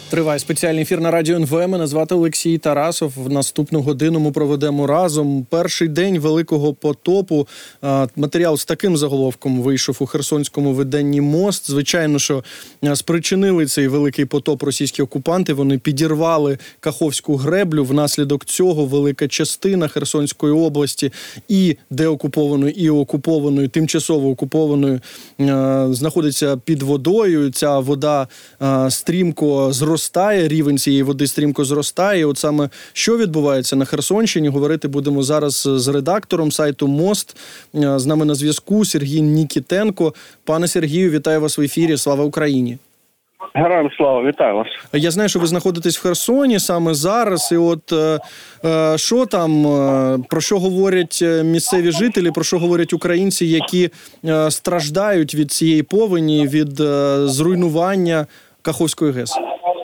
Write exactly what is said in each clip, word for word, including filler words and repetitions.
Триває спеціальний ефір на радіо ен ве. Мене звати Олексій Тарасов. В наступну годину ми проведемо разом перший день Великого потопу. Матеріал з таким заголовком вийшов у херсонському виданні «Мост». Звичайно, що спричинили цей великий потоп російські окупанти. Вони підірвали Каховську греблю. Внаслідок цього велика частина Херсонської області і деокупованої, і окупованої, тимчасово окупованої, знаходиться під водою. Ця вода стрімко зростає. Рівень цієї води стрімко зростає. От саме що відбувається на Херсонщині, говорити будемо зараз з редактором сайту «Мост». З нами на зв'язку Сергій Нікітенко. Пане Сергію, вітаю вас в ефірі. Слава Україні! Героям слава, вітаю вас. Я знаю, що ви знаходитесь в Херсоні саме зараз. І от е, е, що там, е, про що говорять місцеві жителі, про що говорять українці, які е, страждають від цієї повені, від е, зруйнування Каховської ГЕС?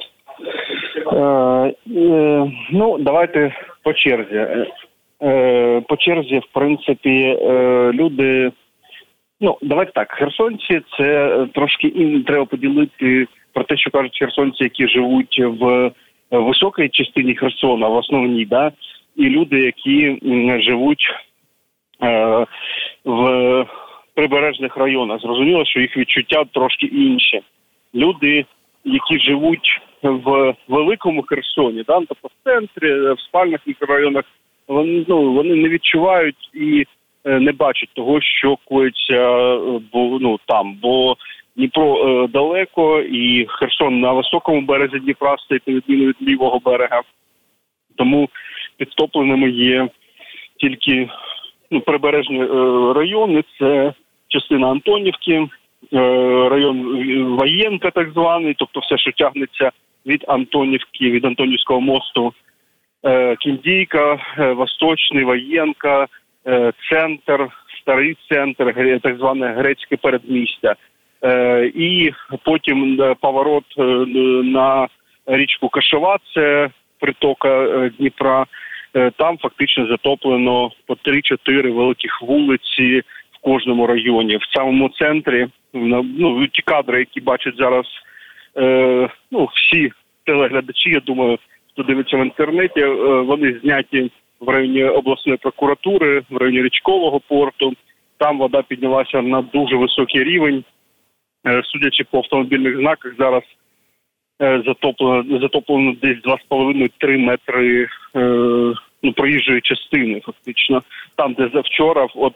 Е, е, ну, давайте по черзі. Е, по черзі, в принципі, е, люди... Ну, давайте так, херсонці – це трошки і треба поділити про те, що кажуть херсонці, які живуть в високій частині Херсона, в основній, да, і люди, які живуть е, в прибережних районах. Зрозуміло, що їх відчуття трошки інші. Люди, які живуть в великому Херсоні, да, тобто в центрі, в спальних мікрорайонах, вони, ну, вони не відчувають і не бачать того, що коїться бо, ну, там, бо Дніпро е, далеко, і Херсон на високому березі Дніпра стоїть, на відміну від лівого берега. Тому підтопленими є тільки ну, прибережні е, райони, це частина Антонівки, е, район Воєнка так званий, тобто все, що тягнеться від Антонівки, від Антонівського мосту, е, Кіндійка, е, Восточний, Воєнка, е, центр, старий центр, так зване грецьке передмістя. Е, і потім е, поворот е, на річку Кашова, це притока е, Дніпра. Е, там фактично затоплено по три-чотири великих вулиці в кожному районі. В самому центрі, ну, ті кадри, які бачать зараз е, ну, всі телеглядачі, я думаю, хто дивиться в інтернеті, е, вони зняті в районі обласної прокуратури, в районі річкового порту. Там вода піднялася на дуже високий рівень. Судячи по автомобільних знаках, зараз затоплено, затоплено десь два з половиною - три метри е, ну, проїжджої частини, фактично. Там, де завчора, от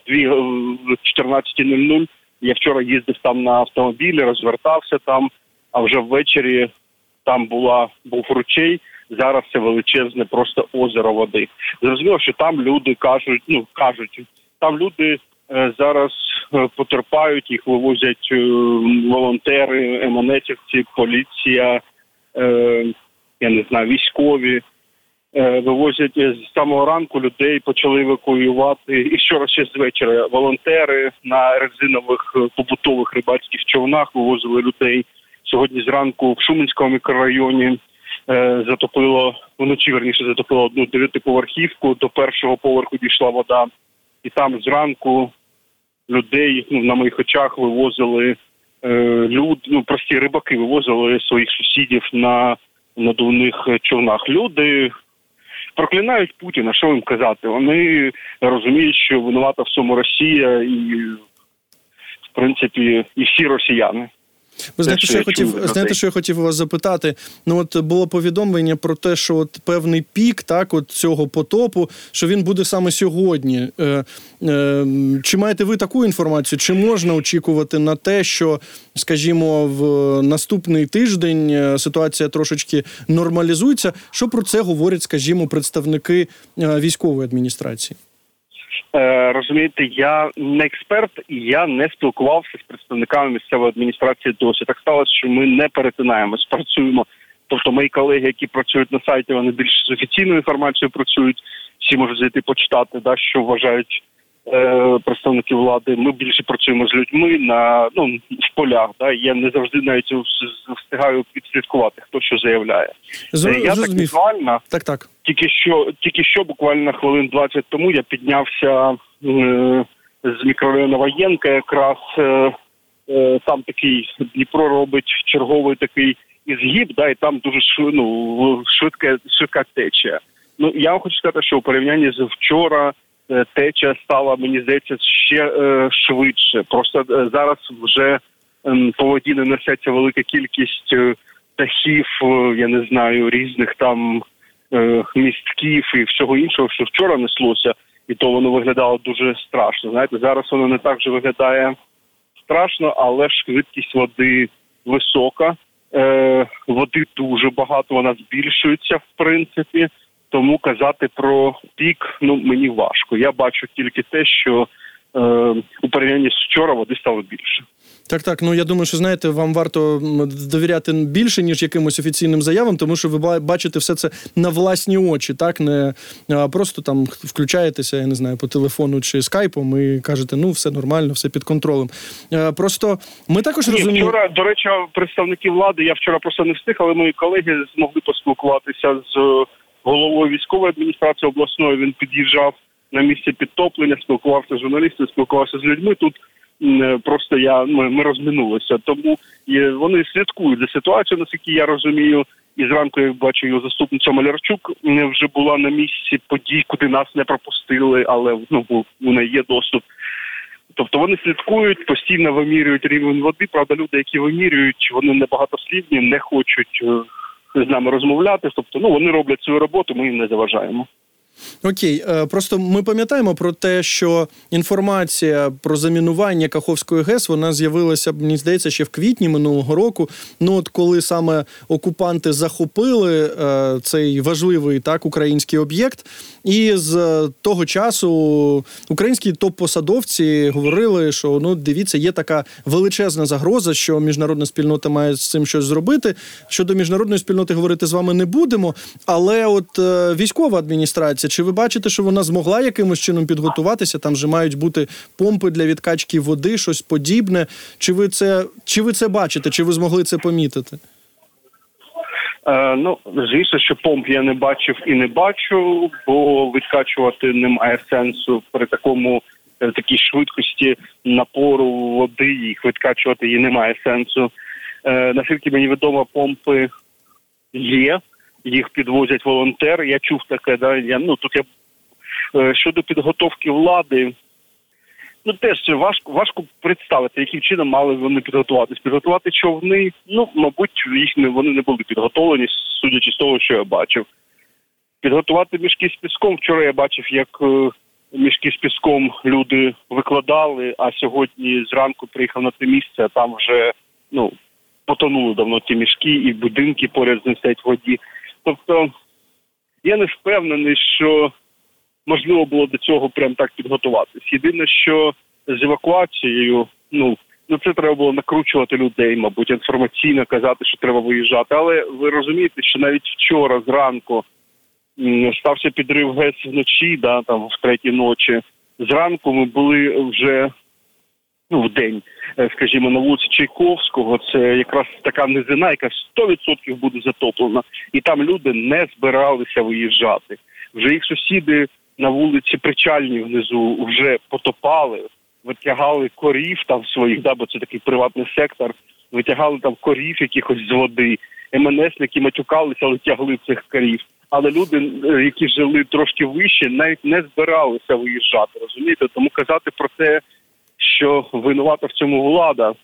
в чотирнадцята нуль нуль, я вчора їздив там на автомобілі, розвертався там, а вже ввечері там була, був ручей, зараз це величезне просто озеро води. Зрозуміло, що там люди кажуть, ну, кажуть, там люди зараз потерпають, їх вивозять волонтери, емонетівці, поліція, е, я не знаю, військові. Е, вивозять з самого ранку людей, почали евакуювати. І вчора ще з вечора волонтери на резинових побутових рибацьких човнах вивозили людей. Сьогодні зранку в Шуменському мікрорайоні е, затопило, вночі, верніше, затопило одну дев'ятиповерхівку, до першого поверху дійшла вода. І там зранку людей, ну, на моїх очах вивозили е, люд, ну, прості рибаки вивозили своїх сусідів на надувних човнах. Люди проклинають Путіна, що їм казати? Вони розуміють, що винувата в цьому Росія і, в принципі, і всі росіяни. Ви знаєте, що я хотів, знаєте, що я хотів вас запитати? Ну, от було повідомлення про те, що от певний пік, так, от цього потопу, що він буде саме сьогодні. Е, е, чи маєте ви таку інформацію? Чи можна очікувати на те, що, скажімо, в наступний тиждень ситуація трошечки нормалізується? Що про це говорять, скажімо, представники військової адміністрації? Розумієте, я не експерт і я не спілкувався з представниками місцевої адміністрації досі. Так сталося, що ми не перетинаємось, працюємо. Тобто мої колеги, які працюють на сайті, вони більш з офіційною інформацією працюють, всі можуть зайти почитати, да, що вважають е, представники влади. Ми більше працюємо з людьми на, ну, в полях. Да, я не завжди навіть встигаю підслідкувати, хто що заявляє. З, я так візуально, так, так. Тільки що, тільки що буквально хвилин двадцять тому я піднявся е, з мікрорайону Воєнка, якраз е, е, там такий Дніпро робить черговий такий і згиб, да, і там дуже шв, ну, швидка, швидка течія. Ну, я вам хочу сказати, що у порівнянні з вчора е, течія стала, мені здається, ще е, швидше. Просто е, зараз вже е, по воді не несеться велика кількість е, птахів, е, я не знаю, різних там е, містків і всього іншого, що вчора неслося, і то воно виглядало дуже страшно. Знаєте, зараз воно не так же виглядає страшно, але швидкість води висока, е, води дуже багато, вона збільшується в принципі, тому казати про пік, ну, мені важко. Я бачу тільки те, що е, у порівнянні з вчора води стало більше. Так, так. Ну, я думаю, що, знаєте, вам варто довіряти більше, ніж якимось офіційним заявам, тому що ви бачите все це на власні очі, так? Не а просто там включаєтеся, я не знаю, по телефону чи скайпом і кажете, ну, все нормально, все під контролем. Просто ми також Ні, розуміємо... Вчора, до речі, представники влади, я вчора просто не встиг, але мої колеги змогли поспілкуватися з головою військової адміністрації обласної. Він під'їжджав на місце підтоплення, спілкувався з журналістами, спілкувався з людьми. Тут просто я ми, ми розминулися. Тому і вони слідкують за ситуацією, наскільки я розумію. І зранку, я бачу, його заступниця Малярчук вже була на місці подій, куди нас не пропустили, але ну, у неї є доступ. Тобто вони слідкують, постійно вимірюють рівень води. Правда, люди, які вимірюють, вони небагатослівні, не хочуть з нами розмовляти. Тобто, ну, вони роблять свою роботу, ми їм не заважаємо. Окей, просто ми пам'ятаємо про те, що інформація про замінування Каховської ГЕС, вона з'явилася, мені здається, ще в квітні минулого року. Ну от коли саме окупанти захопили е, цей важливий так український об'єкт, і з того часу українські топ-посадовці говорили, що ну дивіться, є така величезна загроза, що міжнародна спільнота має з цим щось зробити. Щодо міжнародної спільноти говорити з вами не будемо, але от е, військова адміністрація, чи ви бачите, що вона змогла якимось чином підготуватися? Там же мають бути помпи для відкачки води, щось подібне. Чи ви це, чи ви це бачите? Чи ви змогли це помітити? Е, ну, звісно, що помп я не бачив і не бачу, бо відкачувати немає сенсу при такому е, такій швидкості напору води, їх відкачувати її немає сенсу. Е, наскільки мені відомо, помпи є. Їх підвозять волонтери, я чув таке, да, я, ну, тут я, е, щодо підготовки влади, ну, теж важко, важко представити, яким чином мали вони підготуватись. Підготувати човни, ну, мабуть, їх не, вони не були підготовлені, судячи з того, що я бачив. Підготувати мішки з піском, вчора я бачив, як е, мішки з піском люди викладали, а сьогодні зранку приїхав на це місце, а там вже, ну, потонули давно ті мішки і будинки поряд з ним стоять в воді. Тобто, я не впевнений, що можливо було до цього прям так підготуватись. Єдине, що з евакуацією, ну, ну це треба було накручувати людей, мабуть, інформаційно казати, що треба виїжджати. Але ви розумієте, що навіть вчора зранку м, стався підрив ГЕС вночі, да, там в третій ночі. Зранку ми були вже, ну, в день, скажімо, на вулиці Чайковського, це якраз така низина, яка сто відсотків буде затоплена. І там люди не збиралися виїжджати. Вже їх сусіди на вулиці Причальній внизу вже потопали, витягали корів там своїх, да, бо це такий приватний сектор, витягали там корів якихось з води. ем ен есники матюкалися, але тягли цих корів. Але люди, які жили трошки вище, навіть не збиралися виїжджати, розумієте? Тому казати про те, що винувата в цьому влада,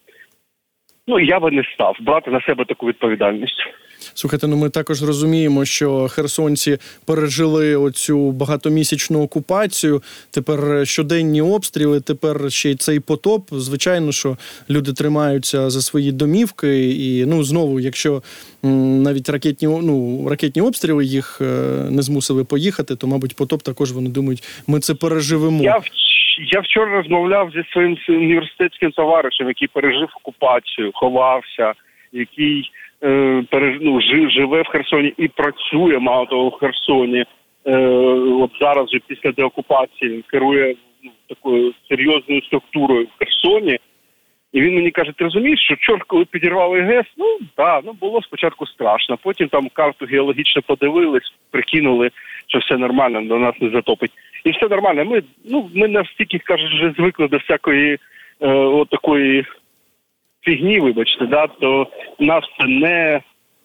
ну, я би не став брати на себе таку відповідальність. Слухайте, ну ми також розуміємо, що херсонці пережили оцю багатомісячну окупацію, тепер щоденні обстріли, тепер ще й цей потоп. Звичайно, що люди тримаються за свої домівки і, ну, знову, якщо м, навіть ракетні, ну, ракетні обстріли їх е, не змусили поїхати, то, мабуть, потоп також вони думають, ми це переживемо. Я, я вчора розмовляв зі своїм університетським товаришем, який пережив окупацію, ховався, який е, переж, ну, жив, живе в Херсоні і працює, мало того, в Херсоні. Е, от зараз вже після деокупації керує, ну, такою серйозною структурою в Херсоні. І він мені каже, ти розумієш, що чорт, коли підірвали ГЕС, ну, так, ну, було спочатку страшно. Потім там карту геологічно подивились, прикинули, що все нормально, до нас не затопить. І все нормально. Ми, ну, ми настільки, кажуть, вже звикли до всякої е, от такої фігні, вибачте, да, то нас це не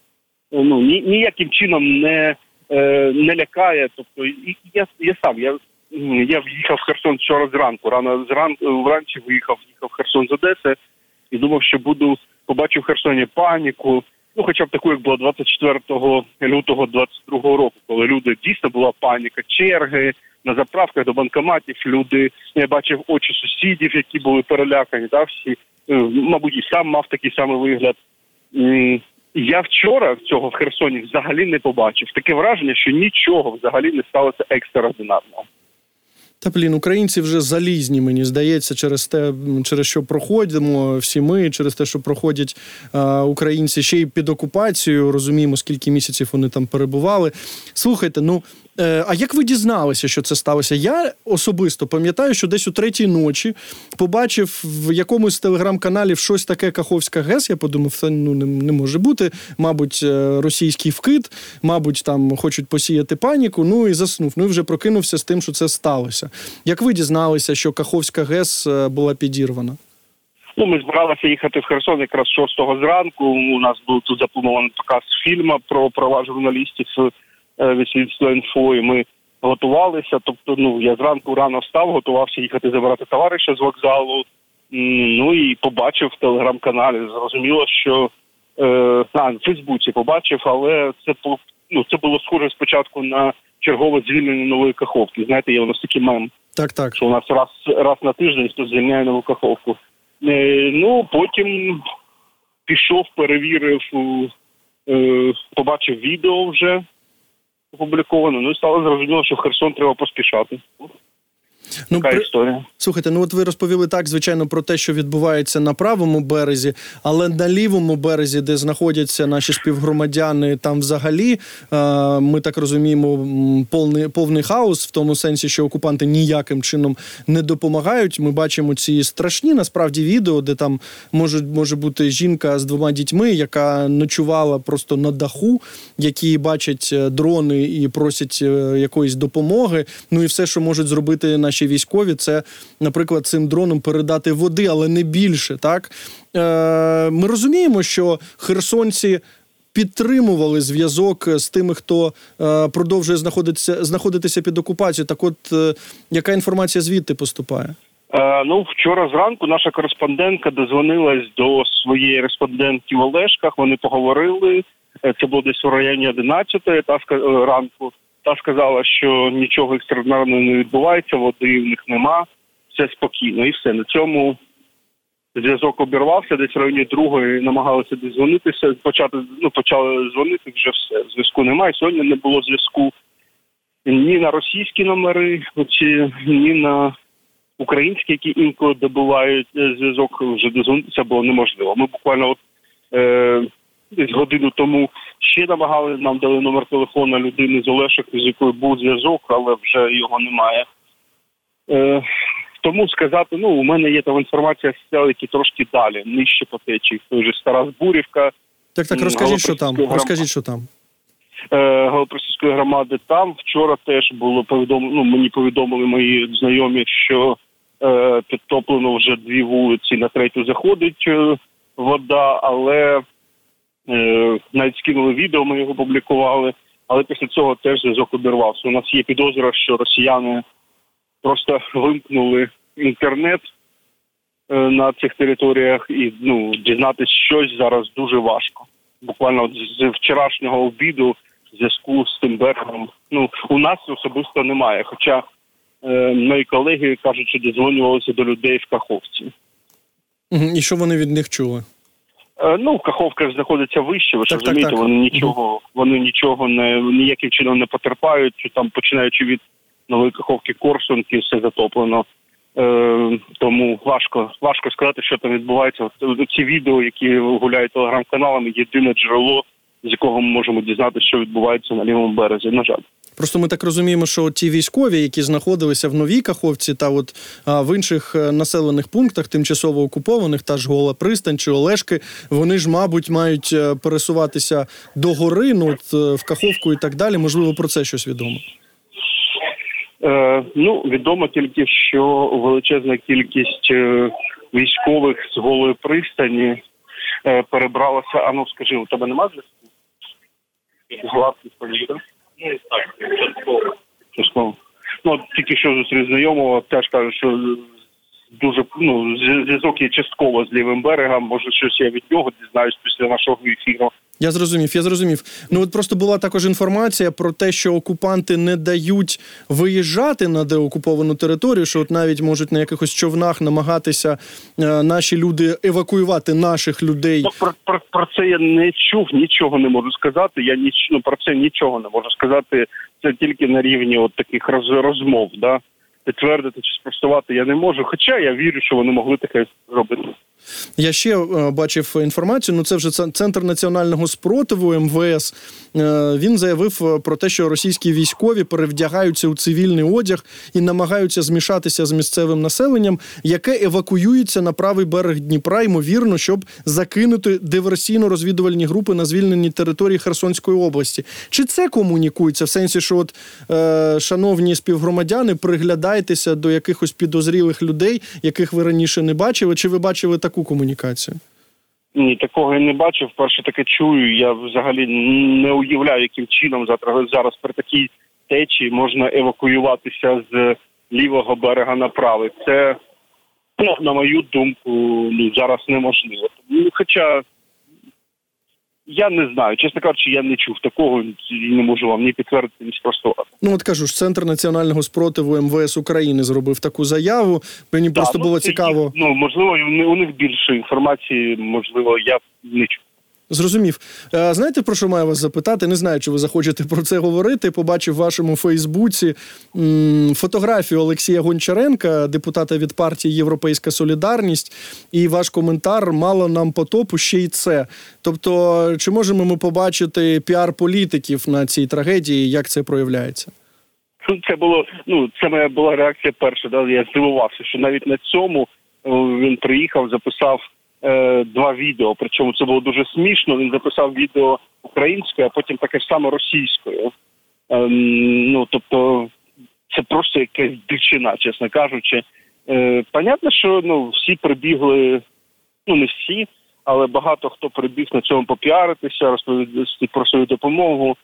ну, ні, ніяким чином не, е, не лякає. Тобто, і, я, я сам, я, я в'їхав в Херсон вчора зранку, рано зранку, вранці виїхав, в'їхав в Херсон з Одеси і думав, що буду, побачив в Херсоні паніку, ну, хоча б таку, як було двадцять четвертого лютого двадцять другого року, коли люди, дійсно була паніка, черги на заправках до банкоматів, люди, я бачив очі сусідів, які були перелякані, да, всі, мабуть, і сам мав такий самий вигляд. Я вчора цього в Херсоні взагалі не побачив. Таке враження, що нічого взагалі не сталося екстраординарного. Та, блін, українці вже залізні, мені здається, через те, через що проходимо всі ми, через те, що проходять е, українці ще й під окупацією, розуміємо, скільки місяців вони там перебували. Слухайте, ну, е, а як ви дізналися, що це сталося? Я особисто пам'ятаю, що десь у третій ночі побачив в якомусь телеграм-каналі щось таке Каховська ГЕС, я подумав, це ну, не, не може бути, мабуть, російський вкид, мабуть, там хочуть посіяти паніку, ну і заснув. Ну і вже прокинувся з тим, що це сталося. Як ви дізналися, що Каховська ГЕС була підірвана? Ну, ми збиралися їхати в Херсон якраз шостого зранку. У нас був тут запланований показ фільму про права журналістів від слідства інфо, і ми готувалися. Тобто, ну, я зранку рано встав, готувався їхати забирати товариша з вокзалу. Ну і побачив в телеграм-каналі. Зрозуміло, що е, а, в Фейсбуці побачив, але це, ну, це було схоже спочатку на чергове звільнення Нової Каховки. Знаєте, є у нас такий мем. Так, так. Що у нас раз, раз на тиждень хтось звільняє Нову Каховку. Е, ну, потім пішов, перевірив, е, побачив відео вже опубліковано, ну і стало зрозуміло, що в Херсон треба поспішати. Ну, така при... історія. Слухайте, ну от ви розповіли так, звичайно, про те, що відбувається на правому березі, але на лівому березі, де знаходяться наші співгромадяни, там взагалі, ми так розуміємо, повний, повний хаос, в тому сенсі, що окупанти ніяким чином не допомагають. Ми бачимо ці страшні, насправді, відео, де там може, може бути жінка з двома дітьми, яка ночувала просто на даху, які бачать дрони і просять якоїсь допомоги. Ну і все, що можуть зробити наші військові, це, наприклад, цим дроном передати води, але не більше, так? Е, ми розуміємо, що херсонці підтримували зв'язок з тими, хто е, продовжує знаходитися, знаходитися під окупацією. Так от, е, яка інформація звідти поступає? Е, ну, вчора зранку наша кореспондентка дозвонилась до своєї респондентки в Олешках, вони поговорили, це було десь у районі одинадцятої та, ранку. Та сказала, що нічого екстраординарного не відбувається, води в них нема, все спокійно і все. На цьому зв'язок обірвався, десь в районі другої намагалися дзвонитися, почати, ну, почали дзвонити, вже все, зв'язку немає. Сьогодні не було зв'язку ні на російські номери, ні на українські, які інколи добувають зв'язок, вже дозвонитися було неможливо. Ми буквально от, е, десь годину тому ще намагали, нам дали номер телефона людини з Олешок, з якою був зв'язок, але вже його немає. Е, тому сказати, ну, у мене є там інформація з сел, які трошки далі, нижче по течії, той же Стара Збурівка. Так, так, розкажіть, що там, гром... розкажіть, що там. Е, Галипростівської громади там. Вчора теж було повідомлено, ну, мені повідомили мої знайомі, що е, підтоплено вже дві вулиці, на третю заходить е, вода, але Е, навіть скинули відео, ми його публікували, але після цього теж зв'язок обірвався. У нас є підозра, що росіяни просто вимкнули інтернет е, на цих територіях і, ну, дізнатися щось зараз дуже важко. Буквально з вчорашнього обіду зв'язку з тим берегом, ну, у нас особисто немає, хоча е, мої колеги кажуть, що додзвонювалися до людей в Каховці. І що вони від них чули? Ну, Каховка знаходиться вище, ви ж так, розумієте, так, так. вони нічого, вони нічого не, ніяким чином не потерпають, чи там, починаючи від Нової Каховки, Корсунки, все затоплено. Е, тому важко, важко сказати, що там відбувається. От ці відео, які гуляють телеграм-каналами, єдине джерело, з якого ми можемо дізнатися, що відбувається на лівому березі, на жаль. Просто ми так розуміємо, що ті військові, які знаходилися в Новій Каховці та от а, в інших населених пунктах, тимчасово окупованих, та ж Гола Пристань чи Олешки, вони ж, мабуть, мають пересуватися до гори, ну, от, в Каховку і так далі. Можливо, про це щось відомо? Е, ну, відомо тільки, що величезна кількість е, військових з Голої Пристані е, перебралася. А ну, скажи, у тебе немає зв'язку? Гладкий політик. Ну, так, частково. Частково. Ну, от тільки що зустрів знайомого, теж каже, що дуже, ну, зв'язок є частково з лівим берегом, може щось я від нього дізнаюсь після нашого ефіру. Я зрозумів, я зрозумів. Ну от просто була також інформація про те, що окупанти не дають виїжджати на деокуповану територію, що от навіть можуть на якихось човнах намагатися е, наші люди евакуювати наших людей. Ну, про, про, про це я не чув, нічого не можу сказати. Я ніч, ну, про це нічого не можу сказати. Це тільки на рівні от таких роз, розмов, да? Підтвердити чи спростувати я не можу, хоча я вірю, що вони могли таке зробити. Я ще е, бачив інформацію, ну це вже Центр національного спротиву ем ве ес. Е, він заявив про те, що російські військові перевдягаються у цивільний одяг і намагаються змішатися з місцевим населенням, яке евакуюється на правий берег Дніпра, ймовірно, щоб закинути диверсійно-розвідувальні групи на звільненій території Херсонської області. Чи це комунікується в сенсі, що от, е, шановні співгромадяни, приглядайтеся до якихось підозрілих людей, яких ви раніше не бачили, чи ви бачили таку комунікацію? Ні, такого я не бачив. Вперше таке чую. Я взагалі не уявляю, яким чином зараз при такій течії можна евакуюватися з лівого берега на правий. Це, ну, на мою думку, ну, зараз неможливо. Ну, хоча я не знаю. Чесно кажучи, я не чув такого і не можу вам ні підтвердити, ні спростувати. Ну, от кажу ж, Центр національного спротиву ем ве ес України зробив таку заяву. Мені да, просто ну, було цікаво. Їх, ну, можливо, у них більше інформації, можливо, я не чув. Зрозумів. Знаєте, про що маю вас запитати? Не знаю, чи ви захочете про це говорити. Побачив в вашому Фейсбуці фотографію Олексія Гончаренка, депутата від партії «Європейська солідарність», і ваш коментар: мало нам потопу, ще й це. Тобто, чи можемо ми побачити піар політиків на цій трагедії, як це проявляється? Це було, ну, це моя була реакція перша, да? Я здивувався, що навіть на цьому він приїхав, записав два відео, причому це було дуже смішно. Він записав відео українською, а потім таке ж саме російською. Ем, ну, тобто, це просто якась дичина, чесно кажучи. Е, понятно, що, ну, всі прибігли, ну, не всі, але багато хто прибіг на цьому попіаритися, розповідати про свою допомогу.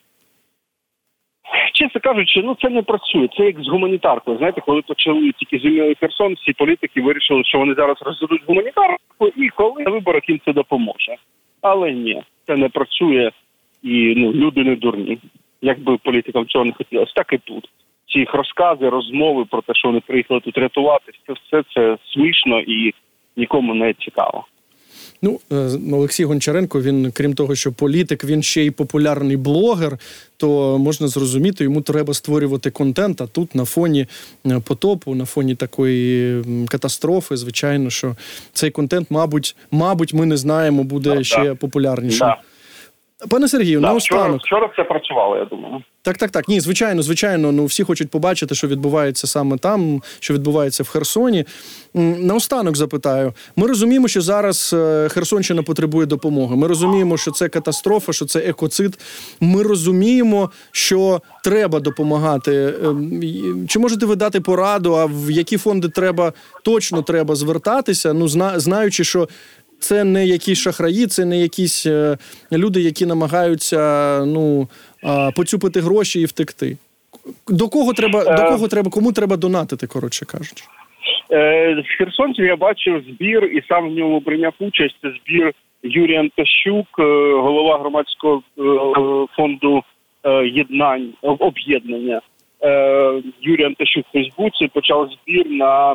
Чесно кажучи, ну це не працює. Це як з гуманітаркою. Знаєте, коли почали тільки звільнили Херсон, всі політики вирішили, що вони зараз роздадуть гуманітарку, і коли на виборах їм це допоможе. Але ні, це не працює, і, ну, люди не дурні. Якби політикам цього не хотілося, так і тут. Ці їх розкази, розмови про те, що вони приїхали тут рятуватись, це все це смішно і нікому не цікаво. Ну, Олексій Гончаренко, він, крім того, що політик, він ще й популярний блогер, то можна зрозуміти, йому треба створювати контент, а тут на фоні потопу, на фоні такої катастрофи, звичайно, що цей контент, мабуть, мабуть, ми не знаємо, буде да, ще да. популярнішим. Да. Пане Сергію, да, наостанок. Вчора, вчора це працювало, я думаю. Так, так, так. Ні, звичайно, звичайно. Ну, всі хочуть побачити, що відбувається саме там, що відбувається в Херсоні. Наостанок запитаю. Ми розуміємо, що зараз Херсонщина потребує допомоги. Ми розуміємо, що це катастрофа, що це екоцид. Ми розуміємо, що треба допомагати. Чи можете ви дати пораду, а в які фонди треба, точно треба звертатися, ну, знаючи, що це не якісь шахраї, це не якісь е, люди, які намагаються, ну, е, поцюпити гроші і втекти. До кого треба, е... до кого треба, кому треба донатити, коротше кажучи? Е, з херсонців я бачив збір і сам в ньому прийняв участь. Це збір Юрій Антощук, голова громадського фонду е, єднань, об'єднання. Е, Юрій Антощук в Фейсбуці почав збір на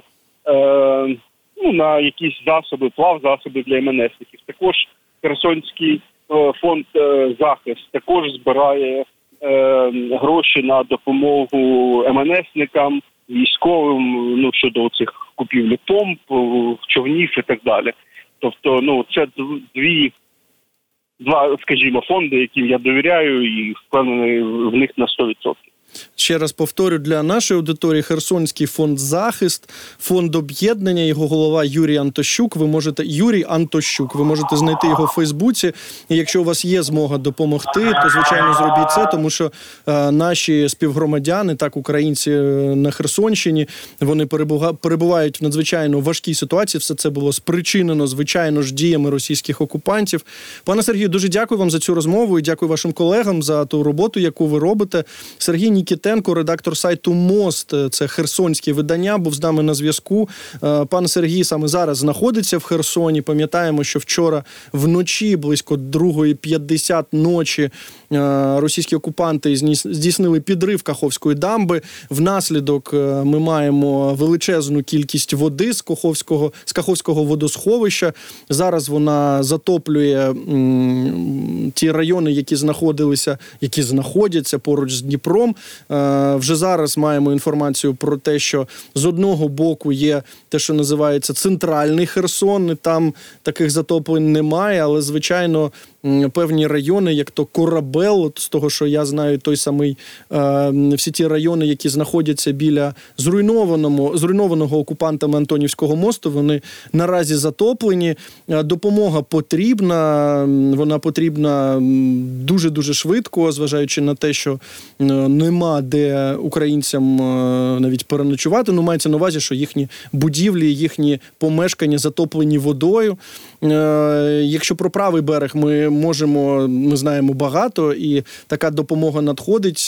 е, Ну, на якісь засоби, плавзасоби для ем ен есників. Також Херсонський е, фонд е, «Захист» також збирає е, гроші на допомогу ем ен есникам, військовим, ну, щодо цих купівлі помп, човнів і так далі. Тобто, ну, це дві, два, скажімо, фонди, яким я довіряю і впевнений в них на сто відсотків. Ще раз повторю для нашої аудиторії: Херсонський фонд «Захист», фонд об'єднання, його голова Юрій Антощук. Ви можете Юрій Антощук. Ви можете знайти його в Фейсбуці. І якщо у вас є змога допомогти, то звичайно зробіть це, тому що е, наші співгромадяни, так українці на Херсонщині, вони перебувають в надзвичайно важкій ситуації. Все це було спричинено, звичайно ж, діями російських окупантів. Пане Сергію, дуже дякую вам за цю розмову і дякую вашим колегам за ту роботу, яку ви робите. Сергій Нікітенко, редактор сайту «Мост», це херсонське видання, був з нами на зв'язку. Пан Сергій саме зараз знаходиться в Херсоні. Пам'ятаємо, що вчора вночі, близько другої п'ятдесят ночі, російські окупанти здійснили підрив Каховської дамби. Внаслідок ми маємо величезну кількість води з Каховського, з Каховського водосховища. Зараз вона затоплює м, ті райони, які знаходилися, які знаходяться поруч з Дніпром. Е, вже зараз маємо інформацію про те, що з одного боку є те, що називається центральний Херсон, там таких затоплень немає, але, звичайно, певні райони, як то Корабел, от з того, що я знаю, той самий, е, всі ті райони, які знаходяться біля зруйнованого, зруйнованого окупантами Антонівського мосту, вони наразі затоплені. Допомога потрібна, вона потрібна дуже-дуже швидко, зважаючи на те, що нема де українцям навіть переночувати. Ну, мається на увазі, що їхні будівлі, їхні помешкання затоплені водою. Е, якщо про правий берег ми можемо, ми знаємо багато, і така допомога надходить.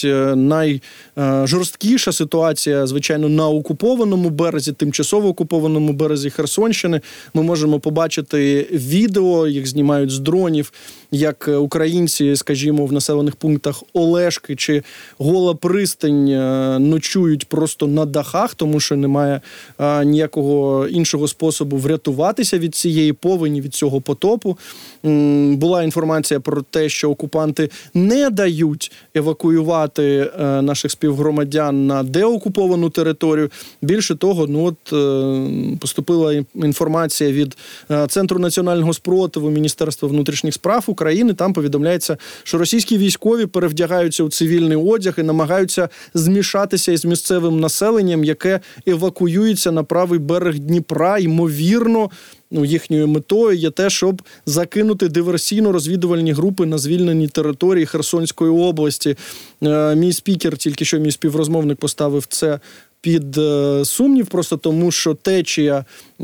Найжорсткіша ситуація, звичайно, на окупованому березі, тимчасово окупованому березі Херсонщини. Ми можемо побачити відео, їх знімають з дронів, як українці, скажімо, в населених пунктах Олешки чи Гола Пристань ночують просто на дахах, тому що немає ніякого іншого способу врятуватися від цієї повені, від цього потопу. Була інформація про те, що окупанти не дають евакуювати е, наших співгромадян на деокуповану територію. Більше того, ну от е, поступила інформація від е, Центру національного спротиву Міністерства внутрішніх справ України. Там повідомляється, що російські військові перевдягаються у цивільний одяг і намагаються змішатися із місцевим населенням, яке евакуюється на правий берег Дніпра, ймовірно. Ну, їхньою метою є те, щоб закинути диверсійно-розвідувальні групи на звільнені території Херсонської області. Е, мій спікер, тільки що мій співрозмовник, поставив це під е, сумнів, просто тому, що течія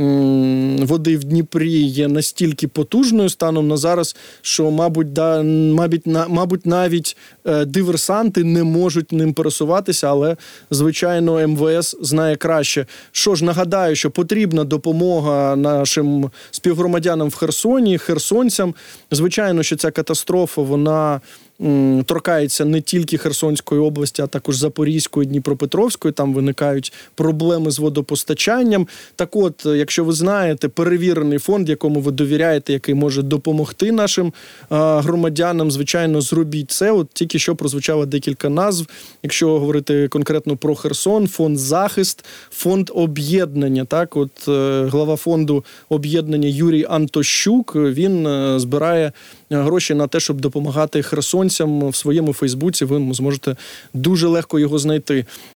м, води в Дніпрі є настільки потужною станом на зараз, що, мабуть, да, мабуть, на, мабуть навіть е, диверсанти не можуть ним пересуватися, але, звичайно, ем ве ес знає краще. Що ж, нагадаю, що потрібна допомога нашим співгромадянам в Херсоні, херсонцям. Звичайно, що ця катастрофа, вона торкається не тільки Херсонської області, а також Запорізької, Дніпропетровської. Там виникають проблеми з водопостачанням. Так от, якщо ви знаєте, перевірений фонд, якому ви довіряєте, який може допомогти нашим а, громадянам, звичайно, зробіть це. От тільки що прозвучало декілька назв. Якщо говорити конкретно про Херсон, фонд «Захист», фонд об'єднання. Так, от глава фонду об'єднання Юрій Антощук, він збирає гроші на те, щоб допомагати херсонцям в своєму Фейсбуці. Ви зможете дуже легко його знайти.